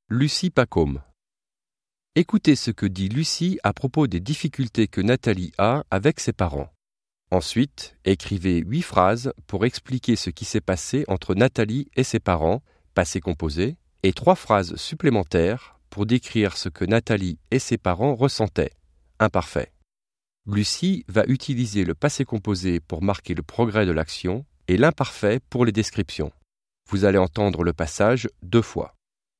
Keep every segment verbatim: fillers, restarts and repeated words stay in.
Lucie Pacôme. Écoutez ce que dit Lucie à propos des difficultés que Nathalie a avec ses parents. Ensuite, écrivez huit phrases pour expliquer ce qui s'est passé entre Nathalie et ses parents, passé composé, et trois phrases supplémentaires pour décrire ce que Nathalie et ses parents ressentaient, imparfait. Lucie va utiliser le passé composé pour marquer le progrès de l'action et l'imparfait pour les descriptions. Vous allez entendre le passage deux fois.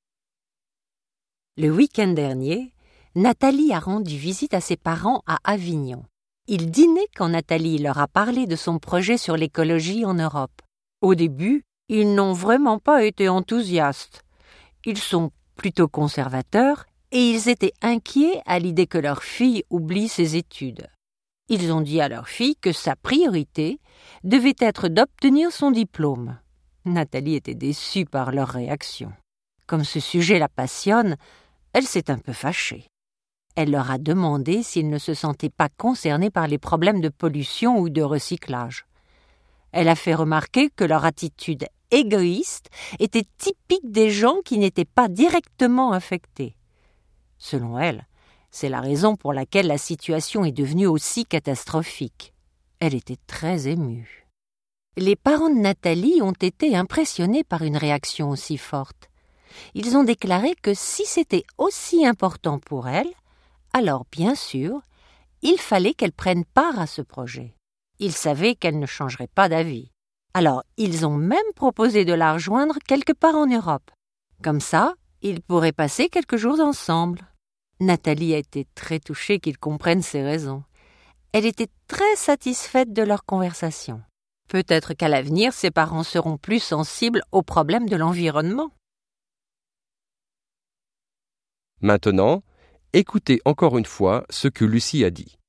Le week-end dernier, Nathalie a rendu visite à ses parents à Avignon. Ils dînaient quand Nathalie leur a parlé de son projet sur l'écologie en Europe. Au début, ils n'ont vraiment pas été enthousiastes. Ils sont plutôt conservateurs et ils étaient inquiets à l'idée que leur fille oublie ses études. Ils ont dit à leur fille que sa priorité devait être d'obtenir son diplôme. Nathalie était déçue par leur réaction. Comme ce sujet la passionne, elle s'est un peu fâchée. Elle leur a demandé s'ils ne se sentaient pas concernés par les problèmes de pollution ou de recyclage. Elle a fait remarquer que leur attitude égoïste était typique des gens qui n'étaient pas directement affectés. Selon elle, c'est la raison pour laquelle la situation est devenue aussi catastrophique. Elle était très émue. Les parents de Nathalie ont été impressionnés par une réaction aussi forte. Ils ont déclaré que si c'était aussi important pour elle, alors bien sûr, il fallait qu'elle prenne part à ce projet. Ils savaient qu'elle ne changerait pas d'avis. Alors, ils ont même proposé de la rejoindre quelque part en Europe. Comme ça, ils pourraient passer quelques jours ensemble. Nathalie a été très touchée qu'ils comprennent ses raisons. Elle était très satisfaite de leur conversation. Peut-être qu'à l'avenir, ses parents seront plus sensibles aux problèmes de l'environnement. Maintenant, écoutez encore une fois ce que Lucie a dit.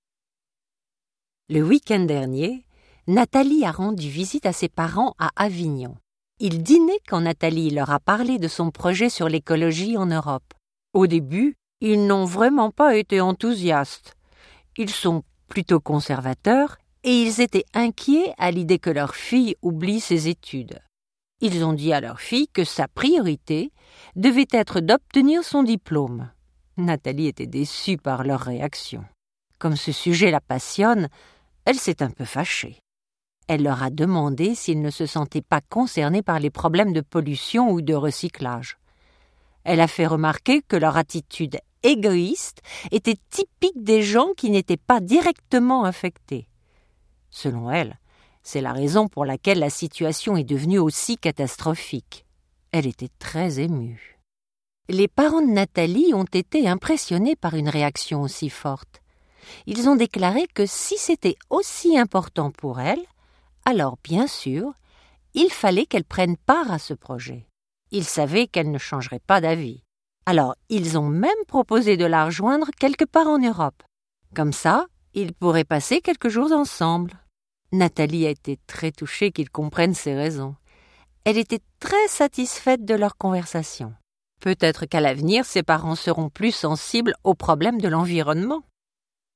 Le week-end dernier, Nathalie a rendu visite à ses parents à Avignon. Ils dînaient quand Nathalie leur a parlé de son projet sur l'écologie en Europe. Au début, ils n'ont vraiment pas été enthousiastes. Ils sont plutôt conservateurs et ils étaient inquiets à l'idée que leur fille oublie ses études. Ils ont dit à leur fille que sa priorité devait être d'obtenir son diplôme. Nathalie était déçue par leur réaction. Comme ce sujet la passionne, elle s'est un peu fâchée. Elle leur a demandé s'ils ne se sentaient pas concernés par les problèmes de pollution ou de recyclage. Elle a fait remarquer que leur attitude égoïste était typique des gens qui n'étaient pas directement affectés. Selon elle, c'est la raison pour laquelle la situation est devenue aussi catastrophique. Elle était très émue. Les parents de Nathalie ont été impressionnés par une réaction aussi forte. Ils ont déclaré que si c'était aussi important pour elle, alors bien sûr, il fallait qu'elle prenne part à ce projet. Ils savaient qu'elle ne changerait pas d'avis. Alors, ils ont même proposé de la rejoindre quelque part en Europe. Comme ça, ils pourraient passer quelques jours ensemble. Nathalie a été très touchée qu'ils comprennent ses raisons. Elle était très satisfaite de leur conversation. Peut-être qu'à l'avenir, ses parents seront plus sensibles aux problèmes de l'environnement.